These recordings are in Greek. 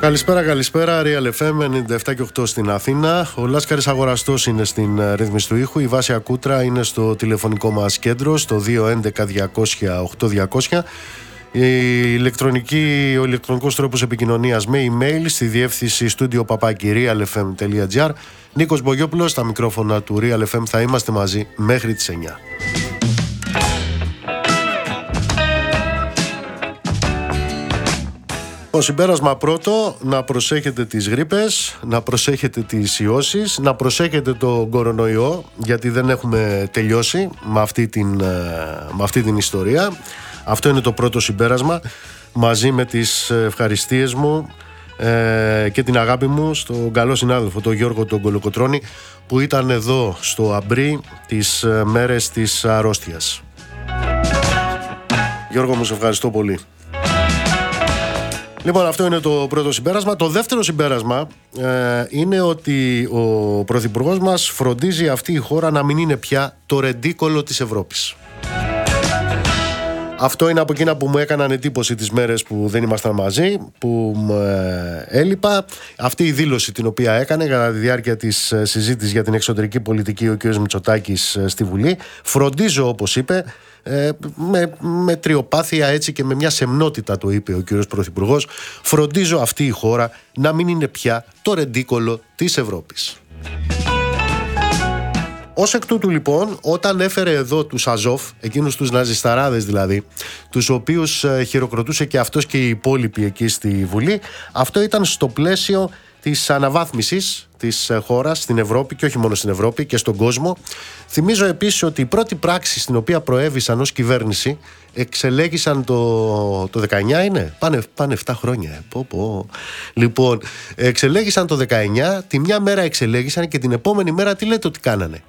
Καλησπέρα, Real FM 97 και 8 στην Αθήνα. Ο Λάσκαρης Αγοραστός είναι στην ρύθμιση του ήχου. Η Βάσια Κούτρα είναι στο τηλεφωνικό μας κέντρο, στο 211-200-8200. Ο ηλεκτρονικός τρόπος επικοινωνίας με email στη διεύθυνση studio@realfm.gr. Νίκος Μπογιόπουλος, στα μικρόφωνα του Real FM. Θα είμαστε μαζί μέχρι τις 9. Το συμπέρασμα πρώτο, να προσέχετε τις γρίπες, να προσέχετε τις ιώσεις, να προσέχετε τον κορονοϊό, γιατί δεν έχουμε τελειώσει με αυτή την ιστορία. Αυτό είναι το πρώτο συμπέρασμα, μαζί με τις ευχαριστίες μου και την αγάπη μου στον καλό συνάδελφο, τον Γιώργο τον Κολοκοτρώνη, που ήταν εδώ στο Αμπρί τις μέρες της αρρώστιας. Γιώργο μου, σε ευχαριστώ πολύ. Λοιπόν, αυτό είναι το πρώτο συμπέρασμα. Το δεύτερο συμπέρασμα είναι ότι ο Πρωθυπουργός μας φροντίζει αυτή η χώρα να μην είναι πια το ρεντίκολο της Ευρώπης. Αυτό είναι από εκείνα που μου έκαναν εντύπωση τις μέρες που δεν ήμασταν μαζί, που έλειπα. Αυτή η δήλωση την οποία έκανε κατά τη διάρκεια της συζήτησης για την εξωτερική πολιτική ο κ. Μητσοτάκης στη Βουλή. Φροντίζω, όπως είπε, με τριοπάθεια, έτσι, και με μια σεμνότητα το είπε ο κύριος Πρωθυπουργός, φροντίζω αυτή η χώρα να μην είναι πια το ρεντίκολο της Ευρώπης. Ως εκ τούτου, λοιπόν, όταν έφερε εδώ τους Αζόφ, εκείνους τους ναζισταράδες δηλαδή, τους οποίους χειροκροτούσε και αυτός και οι υπόλοιποι εκεί στη Βουλή, αυτό ήταν στο πλαίσιο της αναβάθμισης της χώρας στην Ευρώπη, και όχι μόνο στην Ευρώπη και στον κόσμο. Θυμίζω επίσης ότι η πρώτη πράξη στην οποία προέβησαν ως κυβέρνηση, εξελέγησαν το 19 είναι, πάνε 7 χρόνια. Λοιπόν, εξελέγησαν το 19, τη μια μέρα εξελέγησαν και την επόμενη μέρα τι λέτε ότι κάνανε?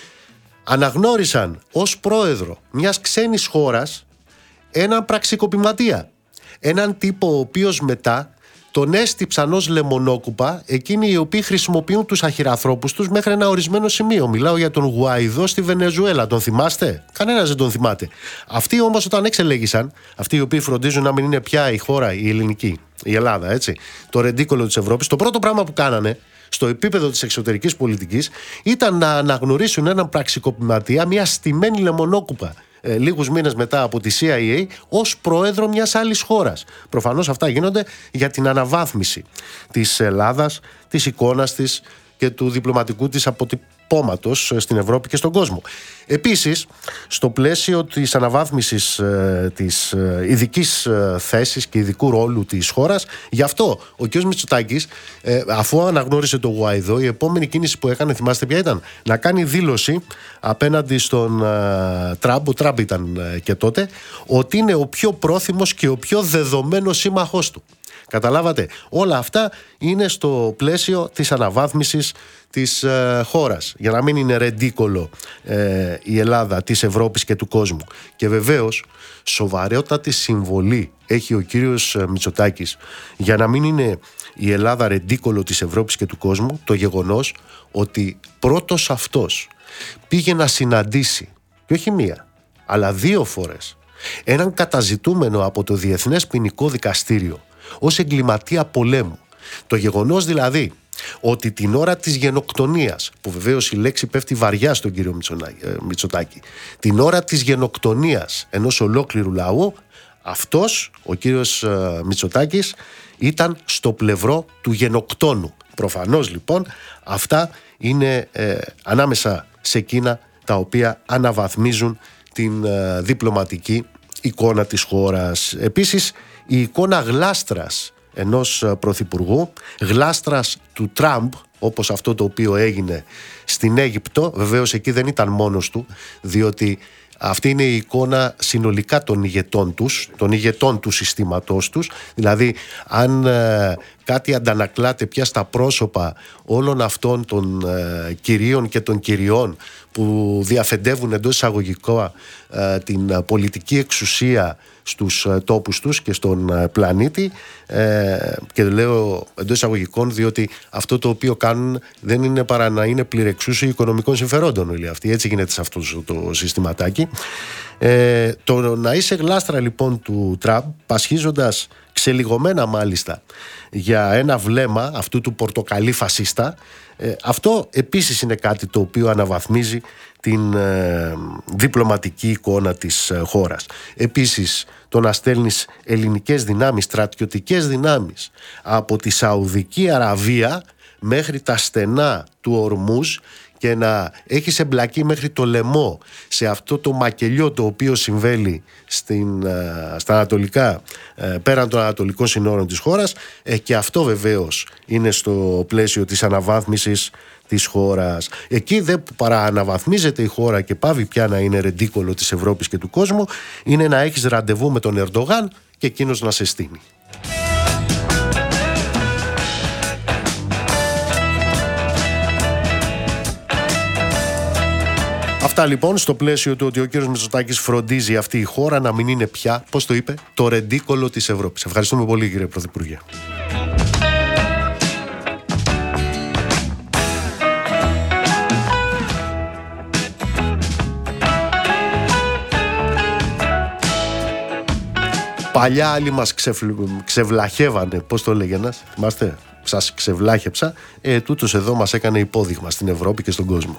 Αναγνώρισαν ως πρόεδρο μιας ξένης χώρας έναν πραξικοπηματία, έναν τύπο ο οποίος μετά τον έστυψαν ως λεμονόκουπα εκείνοι οι οποίοι χρησιμοποιούν τους αχυρανθρώπους τους μέχρι ένα ορισμένο σημείο. Μιλάω για τον Γουαϊδό στη Βενεζουέλα. Τον θυμάστε? Κανένας δεν τον θυμάται. Αυτοί όμως, όταν εξελέγησαν, αυτοί οι οποίοι φροντίζουν να μην είναι πια η χώρα, η ελληνική, η Ελλάδα, έτσι, το ρεντίκολο της Ευρώπης, το πρώτο πράγμα που κάνανε στο επίπεδο της εξωτερικής πολιτικής ήταν να αναγνωρίσουν έναν πραξικοπηματία, μια στημένη λεμονόκουπα, λίγους μήνες μετά από τη CIA, ως πρόεδρο μιας άλλης χώρας. Προφανώς αυτά γίνονται για την αναβάθμιση της Ελλάδας, της εικόνας της και του διπλωματικού της αποτυπώματος στην Ευρώπη και στον κόσμο. Επίσης, στο πλαίσιο της αναβάθμισης της ειδικής θέσης και ειδικού ρόλου της χώρας, γι' αυτό ο κ. Μητσοτάκης, αφού αναγνώρισε το Γουαϊδό, η επόμενη κίνηση που έκανε, θυμάστε ποια ήταν? Να κάνει δήλωση απέναντι στον Τραμπ, ο Τραμπ ήταν και τότε, ότι είναι ο πιο πρόθυμος και ο πιο δεδομένος σύμμαχός του. Καταλάβατε, όλα αυτά είναι στο πλαίσιο της αναβάθμισης της χώρας, για να μην είναι ρεντίκολο η Ελλάδα της Ευρώπης και του κόσμου. Και βεβαίως σοβαρότατη συμβολή έχει ο κύριος Μητσοτάκης για να μην είναι η Ελλάδα ρεντίκολο της Ευρώπης και του κόσμου, το γεγονός ότι πρώτος αυτός πήγε να συναντήσει, και όχι μία αλλά 2 φορές, έναν καταζητούμενο από το Διεθνές Ποινικό Δικαστήριο ως εγκληματία πολέμου. Το γεγονός δηλαδή ότι την ώρα της γενοκτονίας, που βεβαίως η λέξη πέφτει βαριά στον κύριο Μητσοτάκη, την ώρα της γενοκτονίας ενός ολόκληρου λαού, αυτός ο κύριος Μητσοτάκης ήταν στο πλευρό του γενοκτόνου. Προφανώς, λοιπόν, αυτά είναι ανάμεσα σε εκείνα τα οποία αναβαθμίζουν την διπλωματική εικόνα της χώρας. Επίσης, η εικόνα γλάστρας ενός πρωθυπουργού, γλάστρας του Τραμπ, όπως αυτό το οποίο έγινε στην Αίγυπτο, βεβαίως εκεί δεν ήταν μόνος του, διότι αυτή είναι η εικόνα συνολικά των ηγετών του συστήματός τους. Δηλαδή, αν κάτι αντανακλάται πια στα πρόσωπα όλων αυτών των κυρίων και των κυριών που διαφεντεύουν εντός εισαγωγικών την πολιτική εξουσία στους τόπους τους και στον πλανήτη, και λέω εντός εισαγωγικών διότι αυτό το οποίο κάνουν δεν είναι παρά να είναι πληρεξούσιοι οικονομικών συμφερόντων όλοι αυτοί. Έτσι γίνεται σε αυτό το συστηματάκι. Το να είσαι γλάστρα λοιπόν του Τραμπ, πασχίζοντας ξελιγωμένα μάλιστα για ένα βλέμμα αυτού του πορτοκαλί φασίστα, αυτό επίσης είναι κάτι το οποίο αναβαθμίζει την διπλωματική εικόνα της χώρας. Επίσης, το να στέλνεις ελληνικές δυνάμεις, στρατιωτικές δυνάμεις από τη Σαουδική Αραβία μέχρι τα στενά του Ορμούζ και να έχεις εμπλακεί μέχρι το λαιμό σε αυτό το μακελιό το οποίο συμβαίνει στα ανατολικά, πέραν των ανατολικών συνόρων της χώρας, και αυτό βεβαίως είναι στο πλαίσιο της αναβάθμισης της χώρας. Εκεί δεν παρά αναβαθμίζεται η χώρα και πάβει πια να είναι ρεντίκολο της Ευρώπης και του κόσμου, είναι να έχεις ραντεβού με τον Ερντογάν και εκείνος να σε στείνει. Αυτά λοιπόν στο πλαίσιο του ότι ο κύριος Μητσοτάκης φροντίζει αυτή η χώρα να μην είναι πια, πώς το είπε, το ρεντίκολο της Ευρώπης. Ευχαριστούμε πολύ, κύριε Πρωθυπουργέ. Παλιά άλλοι μας ξεβλαχεύανε, πώς το λέγε ένας, θυμάστε, σας ξεβλάχεψα, τούτος εδώ μας έκανε υπόδειγμα στην Ευρώπη και στον κόσμο.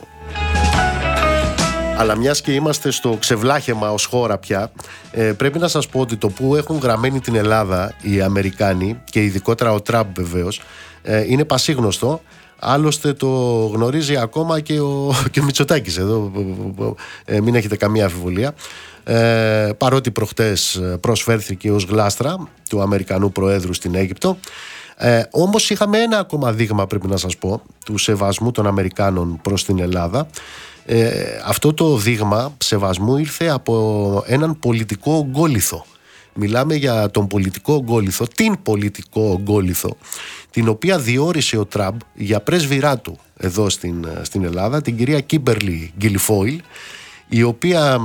Αλλά μιας και είμαστε στο ξεβλάχεμα ως χώρα πια, πρέπει να σας πω ότι το που έχουν γραμμένη την Ελλάδα οι Αμερικάνοι και ειδικότερα ο Τραμπ βεβαίως, είναι πασίγνωστο. Άλλωστε το γνωρίζει ακόμα και ο Μητσοτάκης εδώ, μην έχετε καμία αμφιβολία. Παρότι προχτές προσφέρθηκε ως γλάστρα του Αμερικανού Προέδρου στην Αίγυπτο, όμως είχαμε ένα ακόμα δείγμα, πρέπει να σας πω, του σεβασμού των Αμερικάνων προς την Ελλάδα. Αυτό το δείγμα σεβασμού ήρθε από έναν πολιτικό ογκόλιθο. Μιλάμε για τον πολιτικό ογκόλιθο, την πολιτικό ογκόλιθο, την οποία διόρισε ο Τραμπ για πρέσβυρά του εδώ στην Ελλάδα, την κυρία Κίμπερλι Γκιλιφόιλ, η οποία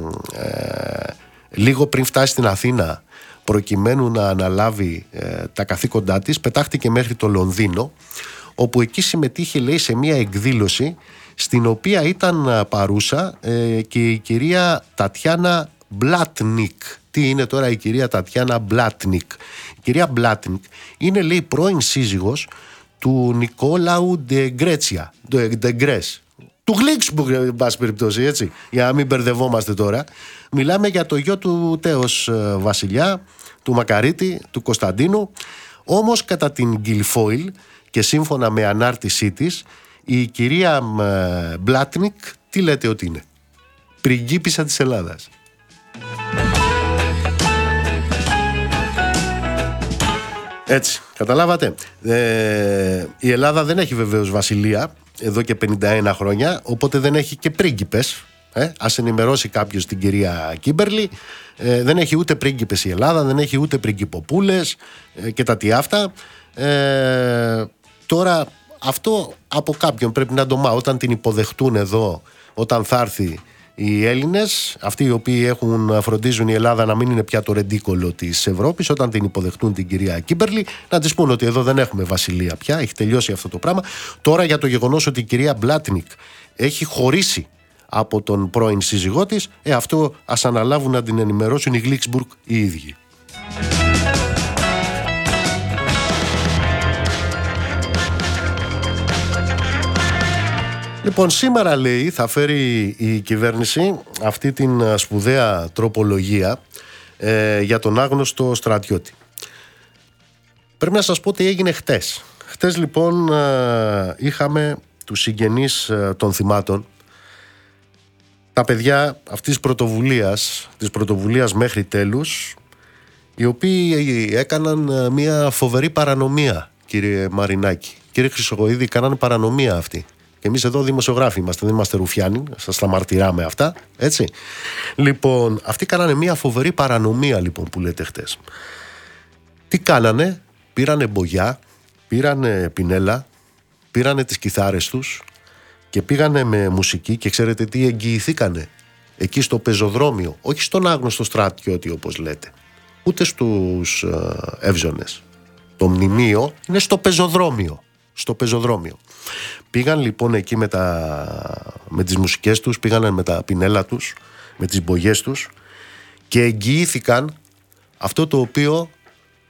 λίγο πριν φτάσει στην Αθήνα προκειμένου να αναλάβει τα καθήκοντά της, πετάχτηκε μέχρι το Λονδίνο, όπου εκεί συμμετείχε, λέει, σε μια εκδήλωση στην οποία ήταν παρούσα και η κυρία Τατιάνα Μπλάτνικ. Τι είναι τώρα η κυρία Τατιάνα Μπλάτνικ? Η κυρία Μπλάτνικ είναι, λέει, πρώην σύζυγος του Νικόλαου Ντεγκρέτσια, του Γλίξμπουργκ, εν πάση περιπτώσει, έτσι, για να μην μπερδευόμαστε τώρα. Μιλάμε για το γιο του τέος βασιλιά, του Μακαρίτη, του Κωνσταντίνου. Όμως κατά την Γκιλιφόιλ και σύμφωνα με ανάρτησή της, η κυρία Μπλάτνικ τι λέτε ότι είναι? Πριγκίπισσα της Ελλάδας. Έτσι, καταλάβατε. Η Ελλάδα δεν έχει βεβαίως βασιλεία εδώ και 51 χρόνια, οπότε δεν έχει και πρίγκιπες. Ας ενημερώσει κάποιος την κυρία Κίμπερλι. Δεν έχει ούτε πρίγκιπες η Ελλάδα, δεν έχει ούτε πριγκιποπούλες και τα τι αυτά. Τώρα αυτό από κάποιον πρέπει να το μάθει. Όταν την υποδεχτούν εδώ, όταν θα έρθει οι Έλληνες, αυτοί οι οποίοι φροντίζουν η Ελλάδα να μην είναι πια το ρεντίκολο της Ευρώπης, όταν την υποδεχτούν την κυρία Κίμπερλι, να της πούν ότι εδώ δεν έχουμε βασιλεία πια, έχει τελειώσει αυτό το πράγμα. Τώρα για το γεγονός ότι η κυρία Μπλάτνικ έχει χωρίσει από τον πρώην σύζυγό της, αυτό ας αναλάβουν να την ενημερώσουν οι Γλίξμπουργκ οι ίδιοι. Λοιπόν, σήμερα, λέει, θα φέρει η κυβέρνηση αυτή την σπουδαία τροπολογία για τον άγνωστο στρατιώτη. Πρέπει να σας πω τι έγινε χτες. Χτες λοιπόν είχαμε τους συγγενείς των θυμάτων, τα παιδιά αυτής της πρωτοβουλίας μέχρι τέλους, οι οποίοι έκαναν μια φοβερή παρανομία, κύριε Μαρινάκη. Κύριε Χρυσοκοΐδη, κάνανε παρανομία αυτοί. Και εμείς εδώ δημοσιογράφοι είμαστε, δεν είμαστε ρουφιάνοι, σας τα μαρτυράμε αυτά, έτσι. Λοιπόν, αυτοί κάνανε μια φοβερή παρανομία, λοιπόν, που λέτε χτες. Τι κάνανε? Πήρανε μπογιά, πήρανε πινέλα, πήρανε τις κιθάρες τους και πήγανε με μουσική και ξέρετε τι εγγυηθήκανε? Εκεί στο πεζοδρόμιο, όχι στον άγνωστο στρατιώτη όπως λέτε, ούτε στους εύζωνες. Το μνημείο είναι στο πεζοδρόμιο. Στο πεζοδρόμιο. Πήγαν λοιπόν εκεί με τις μουσικές τους, πήγαν με τα πινέλα τους, με τις μπογιές τους και εγγυήθηκαν αυτό το οποίο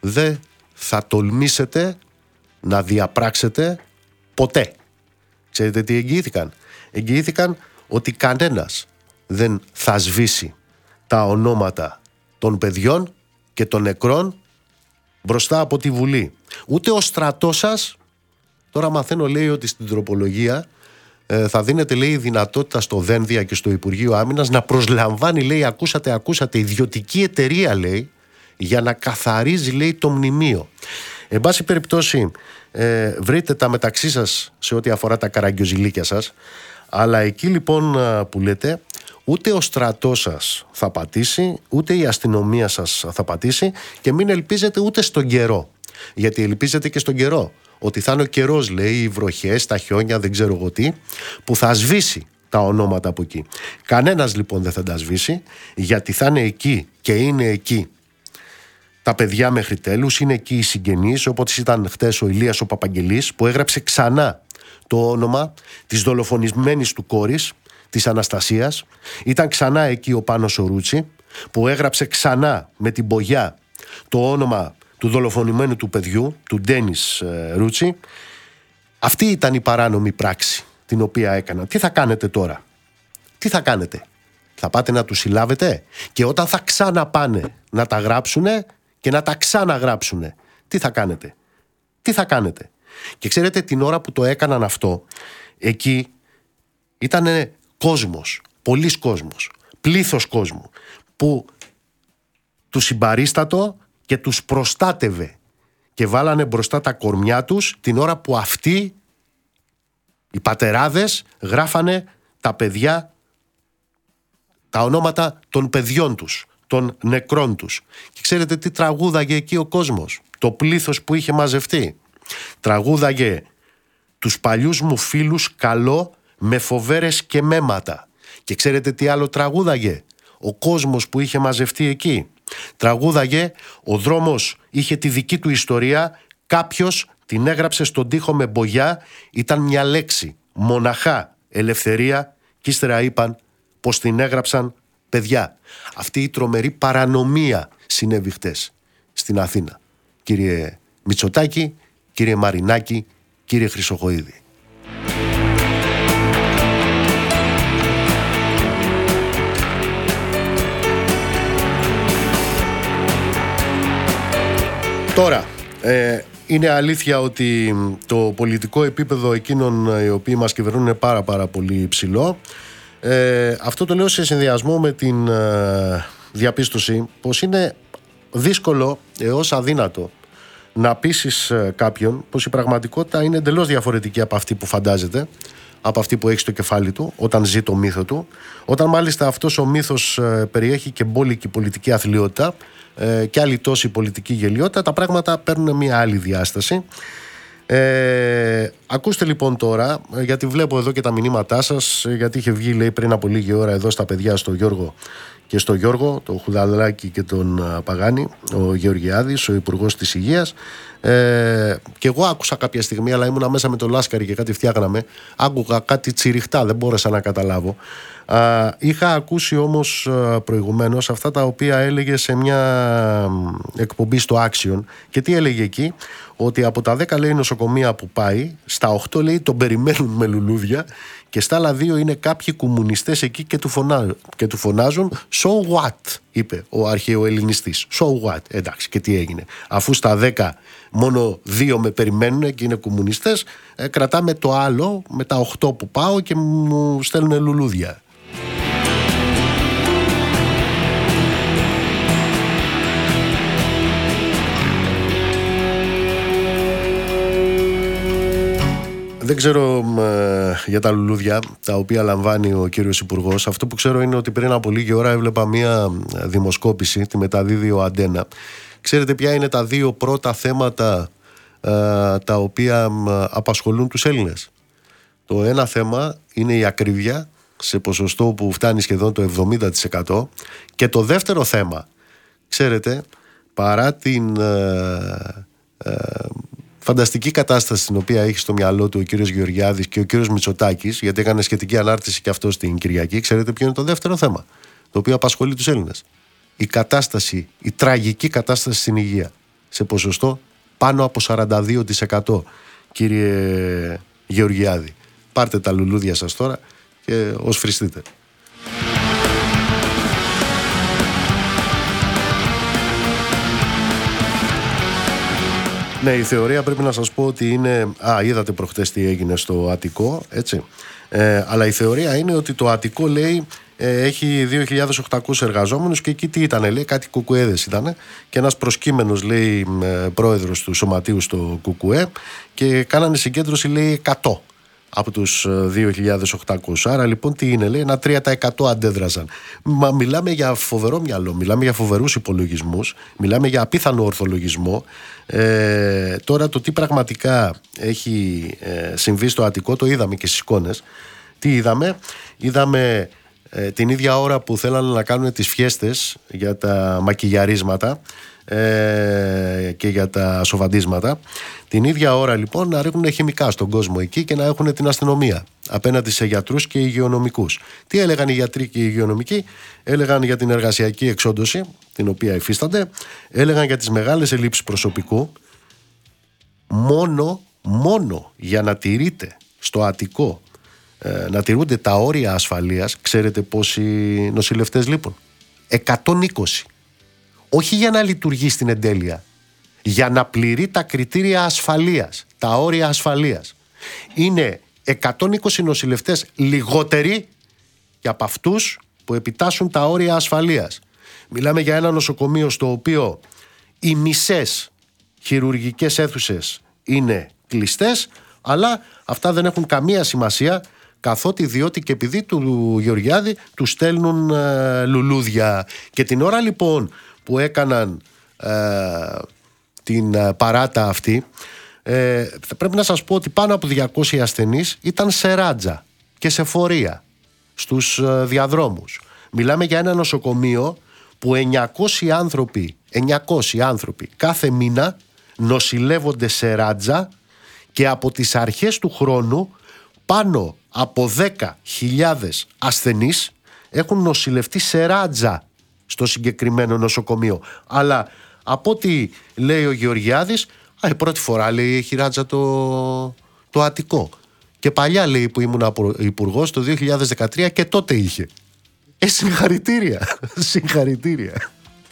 δεν θα τολμήσετε να διαπράξετε ποτέ. Ξέρετε τι εγγυήθηκαν? Εγγυήθηκαν ότι κανένας δεν θα σβήσει τα ονόματα των παιδιών και των νεκρών μπροστά από τη Βουλή. Ούτε ο στρατός σας. Τώρα μαθαίνω, λέει, ότι στην τροπολογία θα δίνεται, λέει, η δυνατότητα στο Δένδια και στο Υπουργείο Άμυνας να προσλαμβάνει, λέει, ακούσατε, ιδιωτική εταιρεία, λέει, για να καθαρίζει, λέει, το μνημείο. Εν πάση περιπτώσει, βρείτε τα μεταξύ σας σε ό,τι αφορά τα καραγκιοζηλίκια σας, αλλά εκεί λοιπόν που λέτε, ούτε ο στρατός σας θα πατήσει, ούτε η αστυνομία σας θα πατήσει, και μην ελπίζετε ούτε στον καιρό. Γιατί ελπίζετε και στον καιρό ότι θα είναι ο καιρός, λέει, οι βροχές, τα χιόνια, δεν ξέρω εγώ τι, που θα σβήσει τα ονόματα από εκεί. Κανένας λοιπόν δεν θα τα σβήσει, γιατί θα είναι εκεί και είναι εκεί τα παιδιά μέχρι τέλους, είναι εκεί οι συγγενείς, όπως ήταν χτες ο Ηλίας ο Παπαγγελής, που έγραψε ξανά το όνομα της δολοφονισμένης του κόρης, της Αναστασίας. Ήταν ξανά εκεί ο Πάνος ο Ρούτσι, που έγραψε ξανά με την μπογιά το όνομα του δολοφονημένου του παιδιού, του Ντένις Ρούτσι. Αυτή ήταν η παράνομη πράξη την οποία έκαναν. Τι θα κάνετε τώρα? Τι θα κάνετε? Θα πάτε να τους συλλάβετε? Και όταν θα ξαναπάνε να τα γράψουνε και να τα ξαναγράψουνε, τι θα κάνετε? Τι θα κάνετε? Και ξέρετε, την ώρα που το έκαναν αυτό, εκεί ήταν κόσμος, πολύς κόσμος, πλήθος κόσμου, που τους συμπαρίστατο και τους προστάτευε και βάλανε μπροστά τα κορμιά τους την ώρα που αυτοί οι πατεράδες γράφανε τα παιδιά, τα ονόματα των παιδιών τους, των νεκρών τους. Και ξέρετε τι τραγούδαγε εκεί ο κόσμος? Το πλήθος που είχε μαζευτεί τραγούδαγε «Τους παλιούς μου φίλους καλώ με φοβέρες και μέματα». Και ξέρετε τι άλλο τραγούδαγε ο κόσμος που είχε μαζευτεί εκεί? Τραγούδαγε «Ο δρόμος είχε τη δική του ιστορία, κάποιος την έγραψε στον τοίχο με μπογιά, ήταν μια λέξη, μοναχά, ελευθερία, και ύστερα είπαν πως την έγραψαν παιδιά». Αυτή η τρομερή παρανομία συνέβη χτες στην Αθήνα. Κύριε Μητσοτάκη, κύριε Μαρινάκη, κύριε Χρυσοχοΐδη. Τώρα, είναι αλήθεια ότι το πολιτικό επίπεδο εκείνων οι οποίοι μας κυβερνούν είναι πάρα πολύ υψηλό. Αυτό το λέω σε συνδυασμό με την διαπίστωση πως είναι δύσκολο έως αδύνατο να πείσεις κάποιον πως η πραγματικότητα είναι εντελώς διαφορετική από αυτή που φαντάζεται, από αυτή που έχει στο κεφάλι του όταν ζει το μύθο του, όταν μάλιστα αυτός ο μύθος περιέχει και μπόλικη πολιτική αθλιότητα και άλλη τόση πολιτική γελιότητα, τα πράγματα παίρνουν μια άλλη διάσταση. Ακούστε λοιπόν τώρα, γιατί βλέπω εδώ και τα μηνύματά σας, γιατί είχε βγει, λέει, πριν από λίγη ώρα εδώ στα παιδιά, στο Γιώργο και στο Γιώργο, τον Χουδαλάκη και τον Παγάνη, ο Γεωργιάδης, ο Υπουργός της Υγείας. Και εγώ άκουσα κάποια στιγμή, αλλά ήμουνα μέσα με το Λάσκαρη και κάτι φτιάχναμε. Άκουγα κάτι τσιριχτά, δεν μπόρεσα να καταλάβω. Είχα ακούσει όμως προηγουμένως αυτά τα οποία έλεγε σε μια εκπομπή στο Action. Και τι έλεγε εκεί? Ότι από τα 10, λέει, νοσοκομεία που πάει, στα 8, λέει, τον περιμένουν με λουλούδια, και στα άλλα 2 είναι κάποιοι κομμουνιστές εκεί και του φωνάζουν «So what?» είπε ο αρχαιοελληνιστής. «So what?» Εντάξει, και τι έγινε? Αφού στα 10 μόνο 2 με περιμένουν και είναι κομμουνιστές, κρατάμε το άλλο με τα 8 που πάω και μου στέλνουν λουλούδια. Δεν ξέρω για τα λουλούδια τα οποία λαμβάνει ο κύριος Υπουργός. Αυτό που ξέρω είναι ότι πριν από λίγη ώρα έβλεπα μία δημοσκόπηση, τη μεταδίδει ο Αντένα. Ξέρετε ποια είναι τα 2 πρώτα θέματα τα οποία απασχολούν τους Έλληνες? Το ένα θέμα είναι η ακρίβεια, σε ποσοστό που φτάνει σχεδόν το 70%. Και το δεύτερο θέμα, ξέρετε, παρά την φανταστική κατάσταση στην οποία έχει στο μυαλό του ο κύριος Γεωργιάδης και ο κύριος Μητσοτάκης, γιατί έκανε σχετική ανάρτηση και αυτό την Κυριακή, ξέρετε ποιο είναι το δεύτερο θέμα το οποίο απασχολεί τους Έλληνες? Η κατάσταση, η τραγική κατάσταση στην υγεία. σε ποσοστό πάνω από 42%, κύριε Γεωργιάδη. Πάρτε τα λουλούδια σας τώρα και ως φριστείτε. Ναι, η θεωρία πρέπει να σας πω ότι είναι... είδατε προχτές τι έγινε στο Αττικό, έτσι. Αλλά η θεωρία είναι ότι το Αττικό, λέει, έχει 2.800 εργαζόμενους και εκεί τι ήτανε, λέει, κάτι κουκουέδες ήτανε και ένας προσκύμενος, λέει, πρόεδρος του σωματείου στο κουκουέ και κάνανε συγκέντρωση, λέει, 100 από τους 2.800. Άρα λοιπόν τι είναι, λέει, ένα 3% αντέδρασαν. Μα μιλάμε για φοβερό μυαλό, μιλάμε για φοβερούς υπολογισμούς, μιλάμε για απίθανο ορθολογισμό. Τώρα το τι πραγματικά έχει συμβεί στο Αττικό το είδαμε και στις εικόνες. Τι είδαμε? Είδαμε την ίδια ώρα που θέλανε να κάνουν τις φιέστες για τα μακιγιαρίσματα και για τα σοβαντίσματα, την ίδια ώρα λοιπόν να ρίχνουν χημικά στον κόσμο εκεί και να έχουν την αστυνομία απέναντι σε γιατρούς και υγειονομικούς. Τι έλεγαν οι γιατροί και οι υγειονομικοί? Έλεγαν για την εργασιακή εξόντωση, την οποία υφίστανται, έλεγαν για τις μεγάλες ελλείψεις προσωπικού. Μόνο για να τηρείται στο Αττικό, να τηρούνται τα όρια ασφαλείας, ξέρετε πόσοι νοσηλευτές λείπουν? 120. Όχι για να λειτουργεί στην εντέλεια, για να πληρεί τα κριτήρια ασφαλείας, τα όρια ασφαλείας. Είναι 120 νοσηλευτές λιγότεροι και από αυτούς που επιτάσσουν τα όρια ασφαλείας. Μιλάμε για ένα νοσοκομείο στο οποίο οι μισές χειρουργικές αίθουσες είναι κλειστές, αλλά αυτά δεν έχουν καμία σημασία, καθότι διότι και επειδή του Γεωργιάδη του στέλνουν λουλούδια. Και την ώρα λοιπόν που έκαναν την παράτα αυτή, πρέπει να σας πω ότι πάνω από 200 ασθενείς ήταν σε ράτζα και σε φορεία στους διαδρόμους. Μιλάμε για ένα νοσοκομείο που 900 άνθρωποι κάθε μήνα νοσηλεύονται σε ράτζα και από τις αρχές του χρόνου πάνω από 10.000 ασθενείς έχουν νοσηλευτεί σε ράτζα στο συγκεκριμένο νοσοκομείο. Αλλά από ό,τι λέει ο Γεωργιάδης, πρώτη φορά, λέει, έχει ράτζα το Αττικό. Και παλιά, λέει, που ήμουν υπουργός το 2013 και τότε είχε. Συγχαρητήρια. Συγχαρητήρια.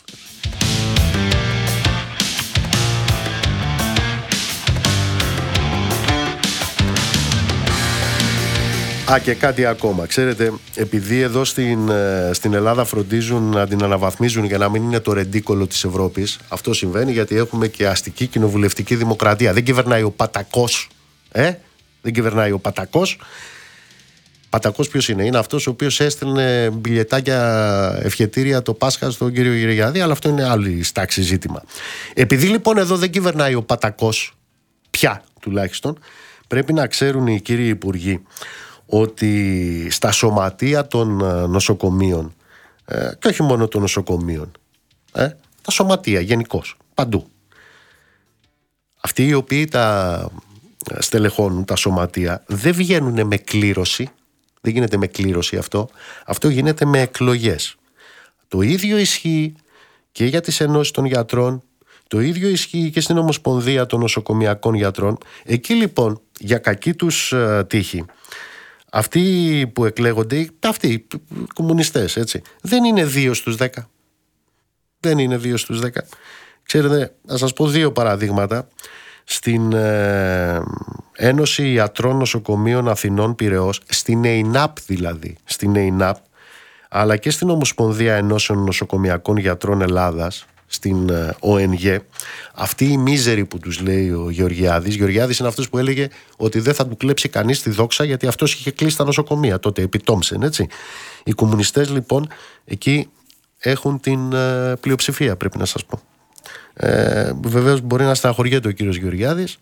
Και κάτι ακόμα. Ξέρετε, επειδή εδώ στην Ελλάδα φροντίζουν να την αναβαθμίζουν για να μην είναι το ρεντίκολο της Ευρώπης, αυτό συμβαίνει γιατί έχουμε και αστική κοινοβουλευτική δημοκρατία. Δεν κυβερνάει ο Πατακός. Δεν κυβερνάει ο Πατακός. Πατακός ποιος είναι? Είναι αυτός ο οποίος έστελνε μπιλιετάκια ευχετήρια το Πάσχα στον κύριο Γεωργιάδη, αλλά αυτό είναι άλλη τάξη ζήτημα. Επειδή λοιπόν εδώ δεν κυβερνάει ο Πατακός, πια τουλάχιστον, πρέπει να ξέρουν οι κύριοι υπουργοί ότι στα σωματεία των νοσοκομείων, και όχι μόνο των νοσοκομείων, τα σωματεία γενικώς, παντού, αυτοί οι οποίοι τα στελεχώνουν τα σωματεία δεν βγαίνουν με κλήρωση, δεν γίνεται με κλήρωση αυτό γίνεται με εκλογές. Το ίδιο ισχύει και για τις ενώσεις των γιατρών, το ίδιο ισχύει και στην Ομοσπονδία των Νοσοκομιακών Γιατρών. Εκεί λοιπόν, για κακή τους τύχη, αυτοί που εκλέγονται, αυτοί οι κομμουνιστές, έτσι, δεν είναι 2 στους 10. Δεν είναι 2 στους 10. Ξέρετε, να σας πω 2 παραδείγματα. Στην Ένωση Ιατρών Νοσοκομείων Αθηνών Πειραιώς, στην ΕΙΝΑΠ δηλαδή, στην ΕΙΝΑΠ, αλλά και στην Ομοσπονδία Ενώσεων Νοσοκομιακών Γιατρών Ελλάδας, στην ΟΕΝΓΕ, αυτοί οι μίζεροι που τους λέει ο Γεωργιάδης είναι αυτός που έλεγε ότι δεν θα του κλέψει κανείς τη δόξα γιατί αυτός είχε κλείσει τα νοσοκομεία τότε επί Τόμψεν, έτσι. Οι κομμουνιστές λοιπόν εκεί έχουν την πλειοψηφία, πρέπει να σας πω. Βεβαίως μπορεί να στεναχωριέται ο κύριος Γεωργιάδης,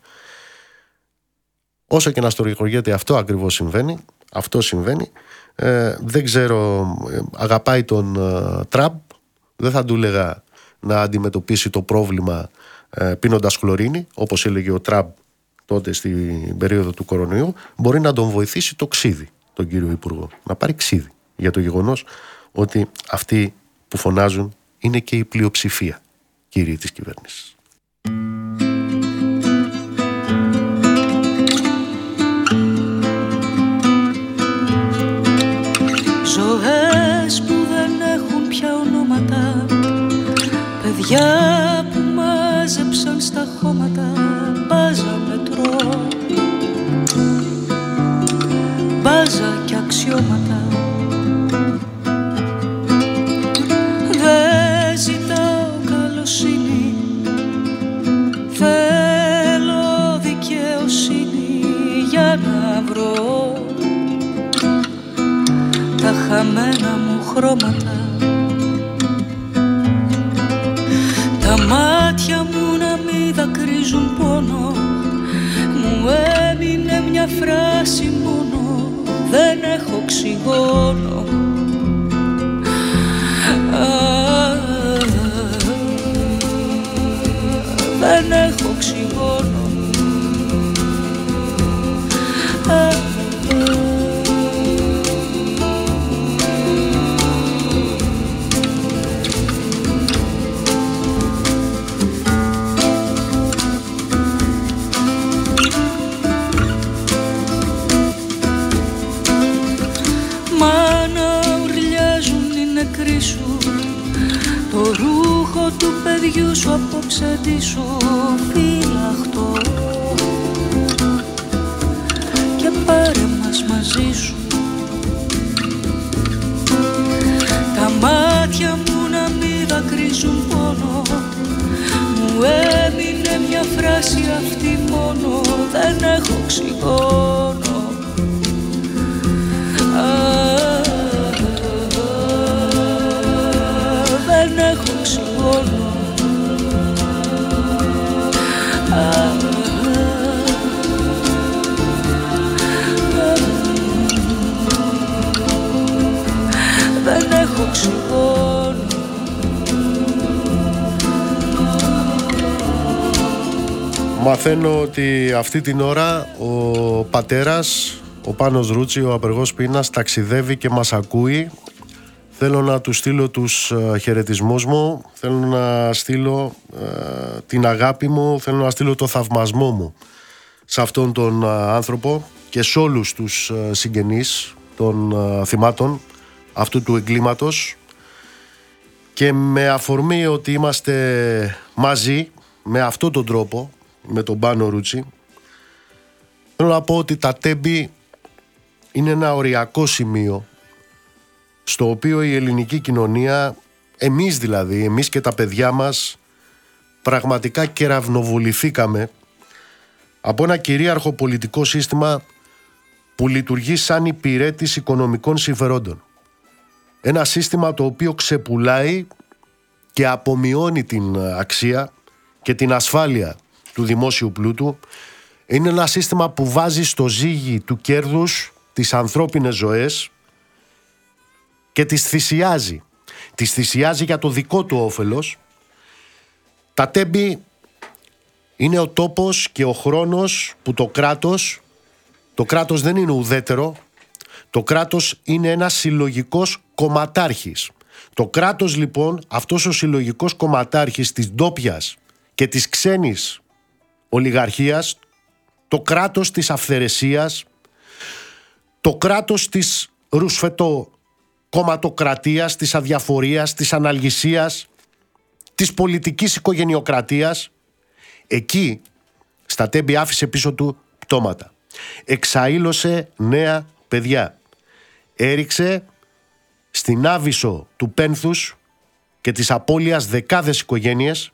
όσο και να στεναχωριέται, αυτό ακριβώς συμβαίνει, αυτό συμβαίνει. Δεν ξέρω, αγαπάει τον Τραμπ, δεν θα του έλεγα να αντιμετωπίσει το πρόβλημα πίνοντας χλωρίνη, όπως έλεγε ο Τραμπ τότε στην περίοδο του κορονοϊού. Μπορεί να τον βοηθήσει το ξύδι, τον κύριο Υπουργό, να πάρει ξύδι για το γεγονός ότι αυτοί που φωνάζουν είναι και η πλειοψηφία, κύριοι της κυβέρνησης. Ζωές που δεν έχουν πια ονόματα, παιδιά που μάζεψαν στα χώματα, μπάζα μετρό, μπάζα και αξιώματα. Δεν ζητάω καλοσύνη, θέλω δικαιοσύνη για να βρω τα χαμένα μου χρώματα. Τα μάτια μου να μην δακρύζουν πόνο, μου έμεινε μια φράση μόνο, δεν έχω οξυγόνο. Δεν έχω οξυγόνο. Το ρούχο του παιδιού σου απόψε τι σου φυλαχτώ και πάρε μας μαζί σου. Τα μάτια μου να μην δακρύζουν πόνο, μου έμεινε μια φράση αυτή μόνο, δεν έχω οξυγόνο. Δεν έχω οξυγόνο. Δεν έχω οξυγόνο. Μαθαίνω ότι αυτή την ώρα ο πατέρας, ο Πάνος Ρούτσι, ο απεργός πείνας, ταξιδεύει και μας ακούει. Θέλω να του στείλω τους χαιρετισμούς μου, θέλω να στείλω την αγάπη μου, θέλω να στείλω το θαυμασμό μου σε αυτόν τον άνθρωπο και σε όλους τους συγγενείς των θυμάτων αυτού του εγκλήματος. Και με αφορμή ότι είμαστε μαζί με αυτόν τον τρόπο, με τον Πάνο Ρούτσι, θέλω να πω ότι τα Τέμπη είναι ένα οριακό σημείο στο οποίο η ελληνική κοινωνία, εμείς δηλαδή, εμείς και τα παιδιά μας, πραγματικά κεραυνοβοληθήκαμε από ένα κυρίαρχο πολιτικό σύστημα που λειτουργεί σαν υπηρέτης οικονομικών συμφερόντων. Ένα σύστημα το οποίο ξεπουλάει και απομειώνει την αξία και την ασφάλεια του δημόσιου πλούτου. Είναι ένα σύστημα που βάζει στο ζύγι του κέρδους τις ανθρώπινες ζωές και τις θυσιάζει. Τις θυσιάζει για το δικό του όφελος. Τα Τέμπη είναι ο τόπος και ο χρόνος που το κράτος δεν είναι ουδέτερο. Το κράτος είναι ένας συλλογικός κομματάρχης. Το κράτος λοιπόν, αυτός ο συλλογικός κομματάρχης της ντόπιας και της ξένης ολιγαρχίας, το κράτος της αυθαιρεσίας, το κράτος της ρουσφετοκομματοκρατίας, της αδιαφορίας, της αναλγησίας, της πολιτικής οικογενειοκρατίας, εκεί στα Τέμπη άφησε πίσω του πτώματα. Εξαήλωσε νέα παιδιά. Έριξε στην άβυσσο του πένθους και της απώλειας δεκάδες οικογένειες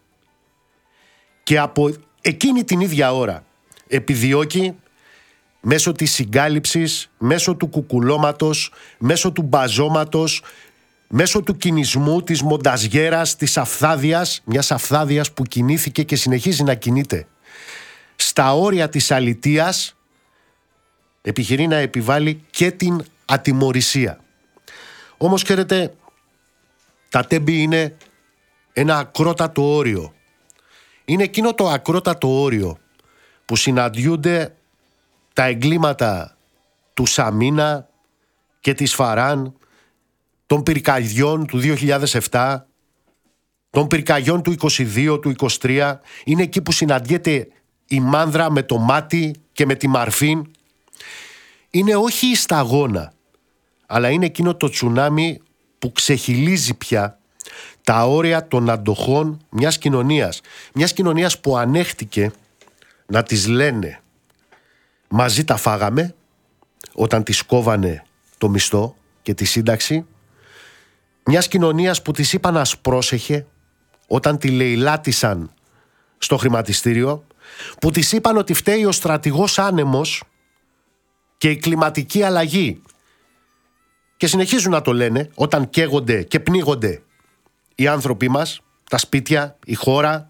και από εκείνη την ίδια ώρα επιδιώκει μέσω της συγκάλυψης, μέσω του κουκουλώματος, μέσω του μπαζώματος, μέσω του κινησμού, της μονταζιέρας, της αφθάδιας, μιας αφθάδιας που κινήθηκε και συνεχίζει να κινείται στα όρια της αλητείας, επιχειρεί να επιβάλλει και την ατιμωρησία. Όμως ξέρετε, τα Τέμπη είναι ένα ακρότατο όριο. Είναι εκείνο το ακρότατο όριο που συναντιούνται τα εγκλήματα του Σαμίνα και της Φαράν, των πυρκαγιών του 2007, των πυρκαγιών του 22, του 23, είναι εκεί που συναντιέται η μάνδρα με το μάτι και με τη μαρφίν. Είναι όχι η σταγόνα, αλλά είναι εκείνο το τσουνάμι που ξεχυλίζει πια τα όρια των αντοχών μιας κοινωνίας. Μιας κοινωνίας που ανέχτηκε να τις λένε μαζί τα φάγαμε όταν τις κόβανε το μισθό και τη σύνταξη. Μιας κοινωνίας που της είπαν ας πρόσεχε όταν τη λαιλάτισαν στο χρηματιστήριο, που της είπαν ότι φταίει ο στρατηγός άνεμος και η κλιματική αλλαγή, και συνεχίζουν να το λένε όταν καίγονται και πνίγονται οι άνθρωποι μας, τα σπίτια, η χώρα.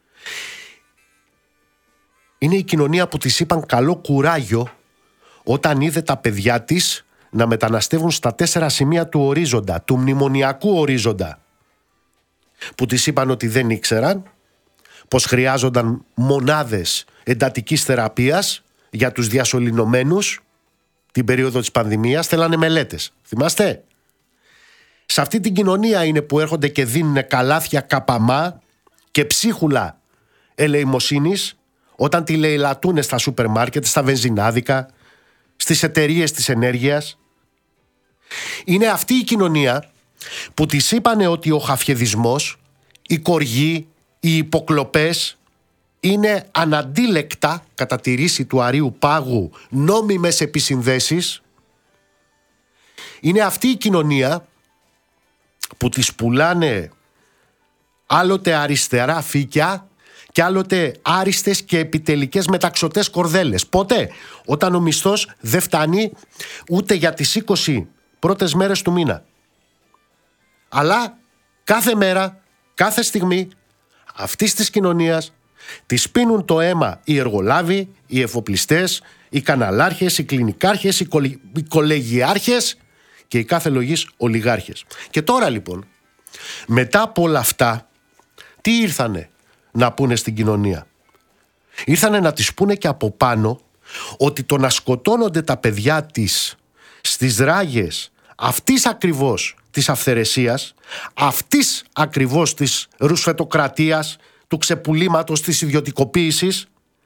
Είναι η κοινωνία που της είπαν καλό κουράγιο όταν είδε τα παιδιά της να μεταναστεύουν στα 4 σημεία του ορίζοντα, του μνημονιακού ορίζοντα, που της είπαν ότι δεν ήξεραν πως χρειάζονταν μονάδες εντατικής θεραπείας για τους διασωληνωμένους την περίοδο της πανδημίας. Θέλανε μελέτες, θυμάστε? Σε αυτή την κοινωνία είναι που έρχονται και δίνουν καλάθια καπαμά και ψίχουλα ελεημοσύνης όταν τη λαιλατούν στα σούπερ μάρκετ, στα βενζινάδικα, στις εταιρείες της ενέργειας. Είναι αυτή η κοινωνία που της είπανε ότι ο χαφιεδισμός, η κοργή, οι υποκλοπές είναι αναντίλεκτα κατά τη ρίση του Αρείου Πάγου νόμιμες επισυνδέσεις. Είναι αυτή η κοινωνία που τις πουλάνε άλλοτε αριστερά φύκια και άλλοτε άριστες και επιτελικές μεταξωτές κορδέλες. Πότε? Όταν ο μισθός δεν φτάνει ούτε για τις 20 πρώτες μέρες του μήνα. Αλλά κάθε μέρα, κάθε στιγμή αυτής της κοινωνίας τις πίνουν το αίμα οι εργολάβοι, οι εφοπλιστές, οι καναλάρχες, οι κλινικάρχες, οι κολεγιάρχες και οι κάθε λογής ολιγάρχες. Και τώρα λοιπόν, μετά από όλα αυτά, τι ήρθανε να πούνε στην κοινωνία? Ήρθανε να τις πούνε και από πάνω ότι το να σκοτώνονται τα παιδιά της στις ράγες αυτής ακριβώς της αυθαιρεσίας, αυτής ακριβώς της ρουσφετοκρατίας, του ξεπουλήματος, της ιδιωτικοποίησης,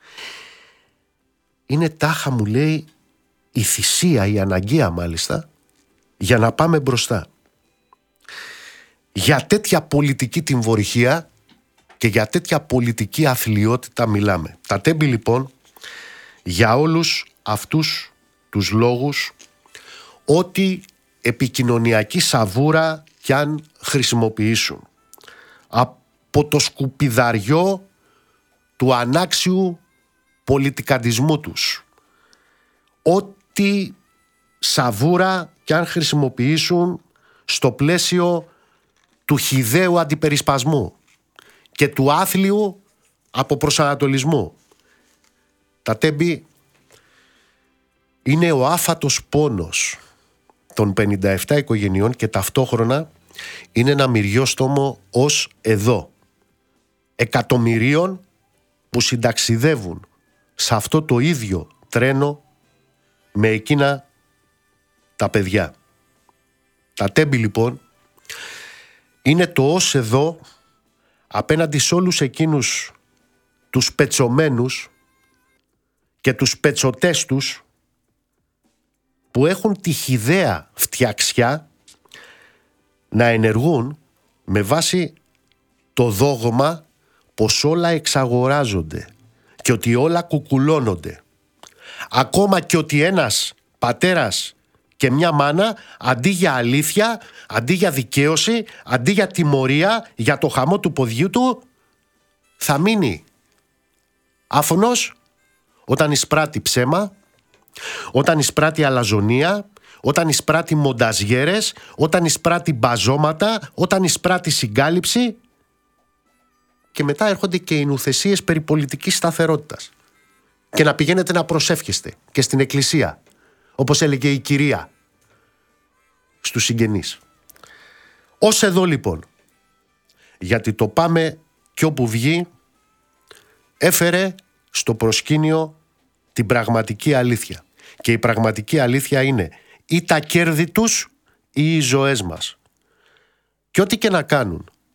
είναι τάχα, μου λέει, η θυσία, η αναγκαία μάλιστα, για να πάμε μπροστά. Για τέτοια πολιτική τιμωρυχία και για τέτοια πολιτική αθλιότητα μιλάμε. Τα Τέμπη λοιπόν, για όλους αυτούς τους λόγους, ό,τι επικοινωνιακή σαβούρα κι αν χρησιμοποιήσουν, από το σκουπιδαριό του ανάξιου πολιτικαντισμού τους, ό,τι σαβούρα κι αν χρησιμοποιήσουν στο πλαίσιο του χυδαίου αντιπερισπασμού και του άθλιου αποπροσανατολισμού, τα Τέμπη είναι ο άφατος πόνος των 57 οικογενειών και ταυτόχρονα είναι ένα μυριόστομο ως εδώ εκατομμυρίων που συνταξιδεύουν σε αυτό το ίδιο τρένο με εκείνα τα παιδιά. Τα Τέμπη λοιπόν είναι το ως εδώ απέναντι σε όλους εκείνους τους πετσωμένους και τους πετσωτές τους που έχουν τη χυδαία φτιαξιά να ενεργούν με βάση το δόγμα πως όλα εξαγοράζονται και ότι όλα κουκουλώνονται. Ακόμα και ότι ένας πατέρας και μια μάνα αντί για αλήθεια, αντί για δικαίωση, αντί για τιμωρία για το χαμό του ποδιού του, θα μείνει άφωνος όταν εισπράττει ψέμα, όταν εισπράττει αλαζονία, όταν εισπράττει μονταζιέρες, όταν εισπράττει μπαζώματα, όταν εισπράττει συγκάλυψη. Και μετά έρχονται και οι νουθεσίες περί πολιτικής σταθερότητας. Και να πηγαίνετε να προσεύχεστε και στην εκκλησία, όπως έλεγε η κυρία στους συγγενείς. Ως εδώ λοιπόν, γιατί το πάμε κι όπου βγει, έφερε στο προσκήνιο την πραγματική αλήθεια. Και η πραγματική αλήθεια είναι ή τα κέρδη τους ή οι ζωές μας. Και ό,τι και να κάνουν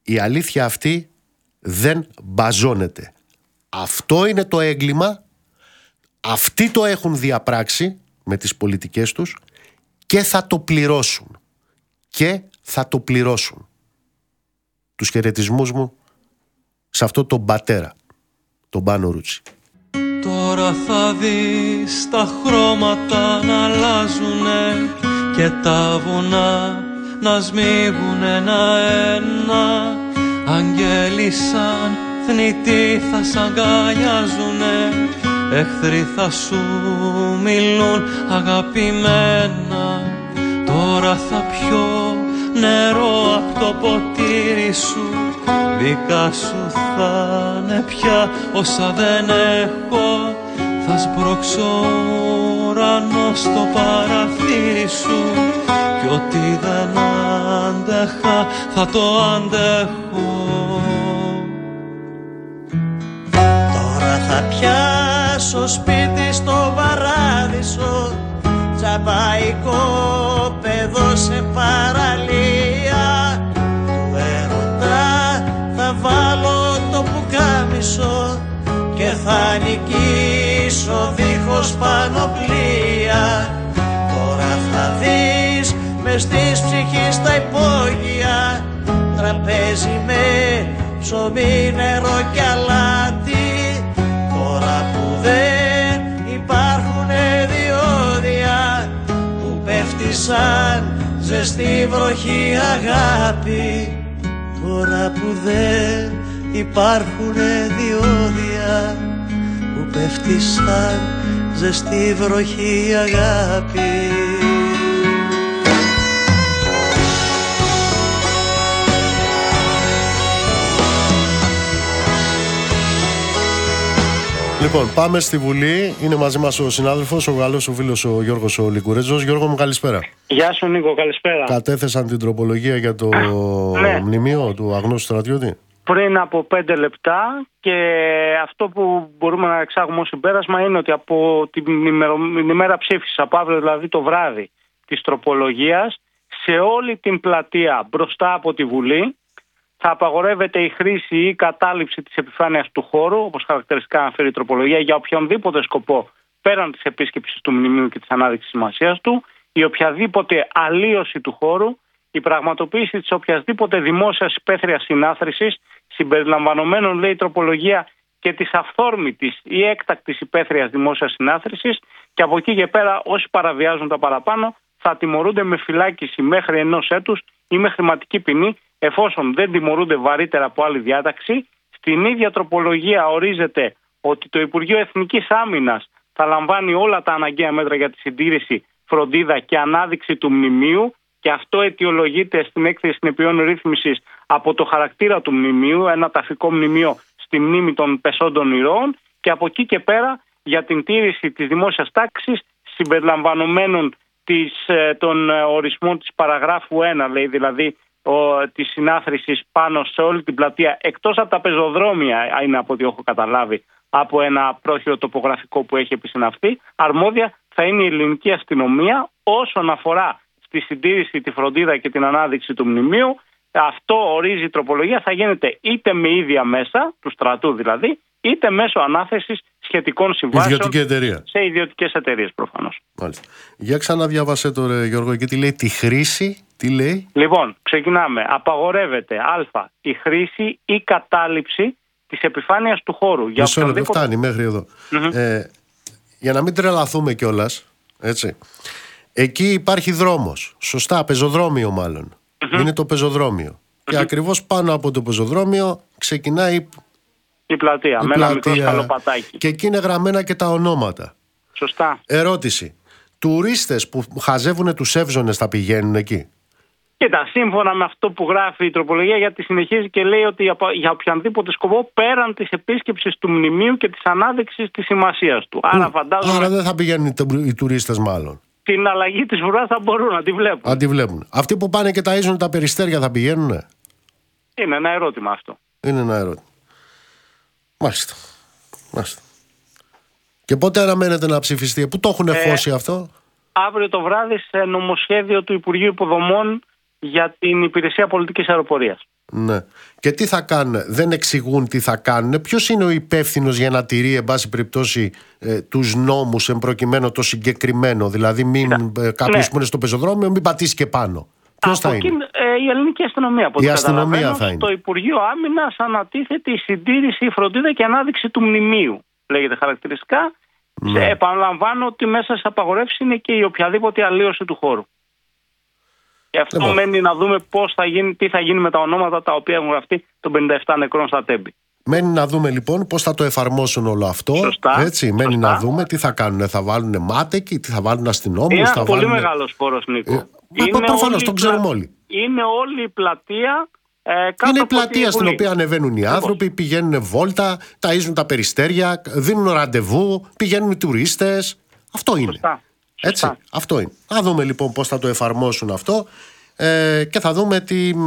Η αλήθεια αυτή δεν μπαζώνεται. Αυτό είναι το έγκλημα. Αυτοί το έχουν διαπράξει με τις πολιτικές τους και θα το πληρώσουν. Και θα το πληρώσουν. Τους χαιρετισμούς μου σε αυτό τον πατέρα, τον Πάνο Ρούτσι. Τώρα θα δεις τα χρώματα να αλλάζουνε και τα βουνά να σμίγουν ένα-ένα. Αγγέλοι σαν θνητοί θα σ' αγκαλιάζουνε, εχθροί θα σου μιλούν αγαπημένα. Τώρα θα πιω νερό απ' το ποτήρι σου, δικά σου θα είναι πια όσα δεν έχω. Θα σμπρώξω ουρανό στο παραθύρι σου κι ό,τι δεν άντεχα θα το αντέχω. Τώρα θα πιάσω σπίτι στο παράδεισο, τσαμπαϊκό παιδό σε παραλία. Του έρωτα θα βάλω το πουκάμισο και θα νικήσω δίχως πανοπλία. Τώρα θα δεις μες της ψυχής τα υπόγεια, τραπέζι με ψωμί, νερό και αλάτι. Τώρα που δεν υπάρχουνε διόδια που πέφτει σαν ζεστή βροχή αγάπη. Τώρα που δεν υπάρχουνε διόδια που πέφτει σαν ζεστή βροχή αγάπη. Λοιπόν, πάμε στη Βουλή. Είναι μαζί μας ο συνάδελφος, ο Γαλλός ο φίλος ο Γιώργος ο Λικουρέτζος. Γιώργο μου, καλησπέρα. Γεια σου Νίκο, καλησπέρα. Κατέθεσαν την τροπολογία για το μνημείο του αγνώστου στρατιώτη πριν από 5 λεπτά, και αυτό που μπορούμε να εξάγουμε ως συμπέρασμα είναι ότι από την ημέρα ψήφισης, από αύριο δηλαδή το βράδυ της τροπολογίας, σε όλη την πλατεία μπροστά από τη Βουλή θα απαγορεύεται η χρήση ή η κατάληψη της επιφάνειας του χώρου, όπως χαρακτηριστικά αναφέρει η τροπολογία, για οποιονδήποτε σκοπό πέραν της επίσκεψης του μνημείου και της ανάδειξης σημασίας του, η οποιαδήποτε αλλίωση του χώρου, η πραγματοποίηση της οποιασδήποτε δημόσιας υπαίθριας συνάθρησης, συμπεριλαμβανομένων, λέει η τροπολογία, και της αυθόρμητης ή έκτακτης υπαίθριας δημόσιας συνάθρησης, και από εκεί και πέρα όσοι παραβιάζουν τα παραπάνω θα τιμωρούνται με φυλάκιση μέχρι 1 έτους ή με χρηματική ποινή, εφόσον δεν τιμωρούνται βαρύτερα από άλλη διάταξη. Στην ίδια τροπολογία ορίζεται ότι το Υπουργείο Εθνικής Άμυνας θα λαμβάνει όλα τα αναγκαία μέτρα για τη συντήρηση, φροντίδα και ανάδειξη του μνημείου, και αυτό αιτιολογείται στην έκθεση συνεπειών ρύθμισης από το χαρακτήρα του μνημείου, ένα ταφικό μνημείο στη μνήμη των πεσόντων ηρώων, και από εκεί και πέρα για την τήρηση της δημόσιας τάξης, συμπεριλαμβανομένων των ορισμών της παραγράφου 1, λέει δηλαδή της συνάθρησης πάνω σε όλη την πλατεία, εκτός από τα πεζοδρόμια, είναι από ό,τι έχω καταλάβει από ένα πρόχειρο τοπογραφικό που έχει επισυναυθεί. Αρμόδια θα είναι η ελληνική αστυνομία όσον αφορά στη συντήρηση, τη φροντίδα και την ανάδειξη του μνημείου. Αυτό ορίζει η τροπολογία, θα γίνεται είτε με ίδια μέσα του στρατού δηλαδή, είτε μέσω ανάθεσης σχετικών συμβάσεων σε ιδιωτικές εταιρείες προφανώς. Μάλιστα. Για ξαναδιάβασέ το ρε Γιώργο, εκεί τι λέει, τη χρήση, τι λέει. Λοιπόν, ξεκινάμε. Απαγορεύεται η χρήση ή κατάληψη της επιφάνειας του χώρου. Μισό λεπτό, φτάνει μέχρι εδώ. Για να μην τρελαθούμε κιόλας, έτσι. Εκεί υπάρχει δρόμος, σωστά, πεζοδρόμιο μάλλον. Είναι το πεζοδρόμιο. Και ακριβώς πάνω από το πεζοδρόμιο ξεκινάει η πλατεία, με ένα μικρό σκαλοπατάκι. Και εκεί είναι γραμμένα και τα ονόματα. Σωστά. Ερώτηση. Τουρίστες που χαζεύουν τους εύζωνες θα πηγαίνουν εκεί? Κοίτα, σύμφωνα με αυτό που γράφει η τροπολογία, γιατί συνεχίζει και λέει ότι για οποιανδήποτε σκοπό πέραν της επίσκεψης του μνημείου και της ανάδειξης της σημασίας του. Άρα δεν θα πηγαίνουν οι τουρίστες μάλλον. Την αλλαγή της βουράς θα μπορούν να τη βλέπουν. Αυτοί που πάνε και ταΐζουν τα περιστέρια θα πηγαίνουν? Είναι ένα ερώτημα αυτό. Είναι ένα ερώτημα. Μάλιστα. Και πότε αναμένεται να ψηφιστεί? Πού το έχουν χώσει αυτό? Αύριο το βράδυ σε νομοσχέδιο του Υπουργείου Υποδομών για την υπηρεσία πολιτικής αεροπορίας. Ναι. Και τι θα κάνουν, δεν εξηγούν τι θα κάνουν. Ποιος είναι ο υπεύθυνος για να τηρεί, εν πάση περιπτώσει, τους νόμους, εν προκειμένου το συγκεκριμένο? Δηλαδή, κάποιος που είναι στο πεζοδρόμιο, μην πατήσει και πάνω. Ποιος θα είναι? Η ελληνική αστυνομία. Η αστυνομία θα είναι. Το Υπουργείο Άμυνας ανατίθεται η συντήρηση, η φροντίδα και ανάδειξη του μνημείου. Λέγεται χαρακτηριστικά. Ναι. Επαναλαμβάνω ότι μέσα στις απαγορεύσεις είναι και η οποιαδήποτε αλλίωση του χώρου. Και αυτό μένει να δούμε τι θα γίνει με τα ονόματα τα οποία έχουν γραφτεί των 57 νεκρών στα Τέμπη. Μένει να δούμε λοιπόν πώς θα το εφαρμόσουν όλο αυτό. Σωστά, έτσι, μένει να δούμε τι θα κάνουν. Θα βάλουν μάτεκι, τι θα βάλουν αστυνόμους. Είναι ένα πολύ μεγάλο σπόρος, Νίκο. Προφανώς, τον ξέρουμε όλοι. Είναι όλη η πλατεία. Είναι η πλατεία στην οποία ανεβαίνουν οι άνθρωποι, πηγαίνουν βόλτα, ταΐζουν τα περιστέρια, δίνουν ραντεβού, πηγαίνουν οι τουρίστες. Αυτό είναι. Σωστά. Έτσι, αυτό είναι. Θα δούμε λοιπόν πώς θα το εφαρμόσουν αυτό και θα δούμε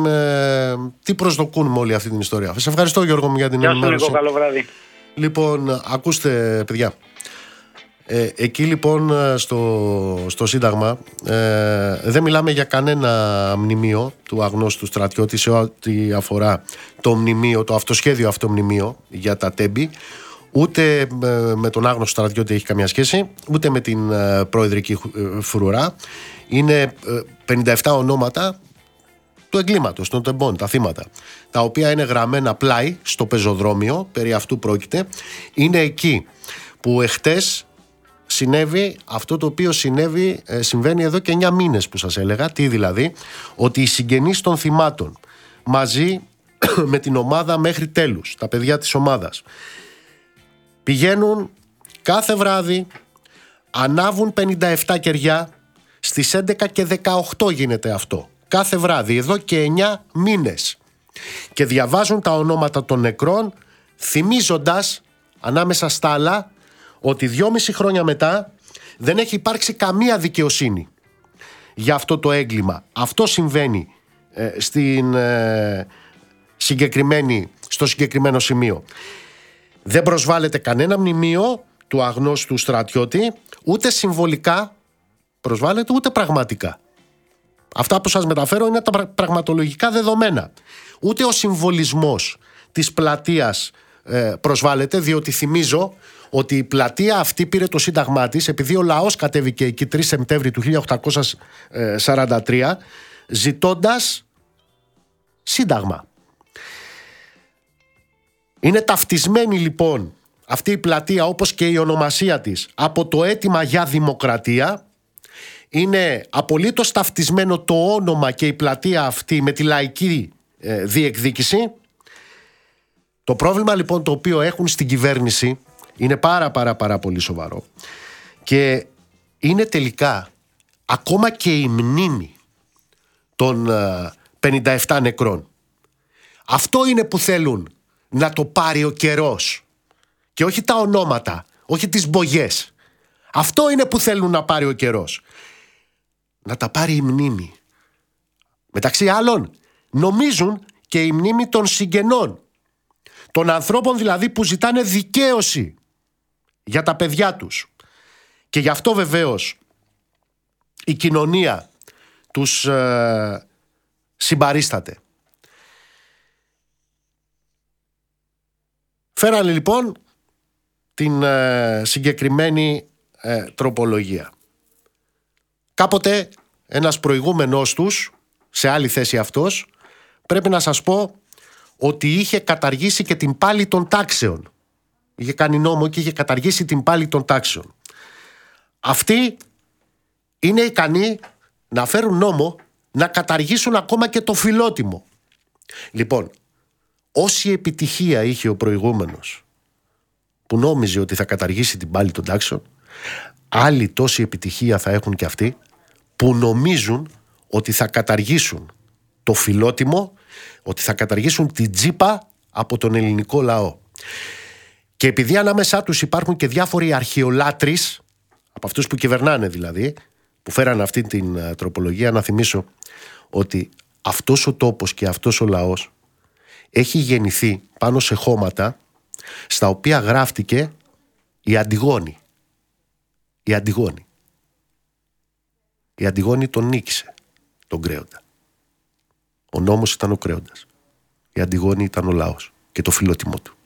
τι προσδοκούν με όλη αυτή την ιστορία. Σας ευχαριστώ, Γιώργο μου, για την ενημέρωση. Καλό βράδυ. Λοιπόν, ακούστε, παιδιά. Εκεί λοιπόν στο Σύνταγμα δεν μιλάμε για κανένα μνημείο του αγνώστου στρατιώτη σε ό,τι αφορά το μνημείο, το αυτοσχέδιο αυτό μνημείο για τα Τέμπη. Ούτε με τον άγνωστο στρατιώτη έχει καμία σχέση, ούτε με την προεδρική φρουρά. Είναι 57 ονόματα του εγκλήματος, των τεμπών, τα θύματα, τα οποία είναι γραμμένα πλάι στο πεζοδρόμιο, περί αυτού πρόκειται. Είναι εκεί που εχτες συνέβη αυτό το οποίο συμβαίνει εδώ και 9 μήνες που σας έλεγα. Τι δηλαδή? Ότι οι συγγενείς των θυμάτων μαζί με την ομάδα μέχρι τέλους, τα παιδιά της ομάδας, πηγαίνουν κάθε βράδυ, ανάβουν 57 κεριά, στις 11 και 18 γίνεται αυτό. Κάθε βράδυ, εδώ και 9 μήνες. Και διαβάζουν τα ονόματα των νεκρών, θυμίζοντας ανάμεσα στα άλλα ότι 2,5 χρόνια μετά δεν έχει υπάρξει καμία δικαιοσύνη για αυτό το έγκλημα. Αυτό συμβαίνει στο συγκεκριμένο σημείο. Δεν προσβάλλεται κανένα μνημείο του αγνώστου στρατιώτη, ούτε συμβολικά προσβάλλεται, ούτε πραγματικά. Αυτά που σας μεταφέρω είναι τα πραγματολογικά δεδομένα. Ούτε ο συμβολισμός της πλατείας προσβάλλεται, διότι θυμίζω ότι η πλατεία αυτή πήρε το σύνταγμά της επειδή ο λαός κατέβηκε εκεί 3 Σεπτέμβρη του 1843 ζητώντας σύνταγμα. Είναι ταυτισμένη λοιπόν αυτή η πλατεία, όπως και η ονομασία της, από το αίτημα για δημοκρατία. Είναι απολύτως ταυτισμένο το όνομα και η πλατεία αυτή με τη λαϊκή διεκδίκηση. Το πρόβλημα λοιπόν το οποίο έχουν στην κυβέρνηση είναι πάρα πολύ σοβαρό και είναι τελικά ακόμα και η μνήμη των 57 νεκρών. Αυτό είναι που θέλουν να το πάρει ο καιρός και όχι τα ονόματα, όχι τις μπογιές. Αυτό είναι που θέλουν να πάρει ο καιρός. Να τα πάρει η μνήμη. Μεταξύ άλλων νομίζουν και η μνήμη των συγγενών, των ανθρώπων δηλαδή που ζητάνε δικαίωση για τα παιδιά τους. Και γι' αυτό βεβαίως η κοινωνία τους συμπαρίσταται. Φέρανε λοιπόν την συγκεκριμένη τροπολογία. Κάποτε ένας προηγούμενος τους, σε άλλη θέση αυτός, πρέπει να σας πω ότι είχε καταργήσει και την πάλη των τάξεων. Είχε κάνει νόμο και είχε καταργήσει την πάλη των τάξεων. Αυτοί είναι ικανοί να φέρουν νόμο να καταργήσουν ακόμα και το φιλότιμο. Λοιπόν, όση επιτυχία είχε ο προηγούμενος που νόμιζε ότι θα καταργήσει την πάλη των τάξεων, άλλοι τόση επιτυχία θα έχουν και αυτοί που νομίζουν ότι θα καταργήσουν το φιλότιμο, ότι θα καταργήσουν την τζίπα από τον ελληνικό λαό. Και επειδή ανάμεσά τους υπάρχουν και διάφοροι αρχαιολάτρεις, από αυτούς που κυβερνάνε δηλαδή, που φέραν αυτή την τροπολογία, να θυμίσω ότι αυτός ο τόπος και αυτός ο λαός έχει γεννηθεί πάνω σε χώματα στα οποία γράφτηκε η Αντιγόνη. Η Αντιγόνη. Η Αντιγόνη τον νίκησε, τον Κρέοντα. Ο νόμος ήταν ο κρέοντας. Η Αντιγόνη ήταν ο λαός και το φιλότιμό του.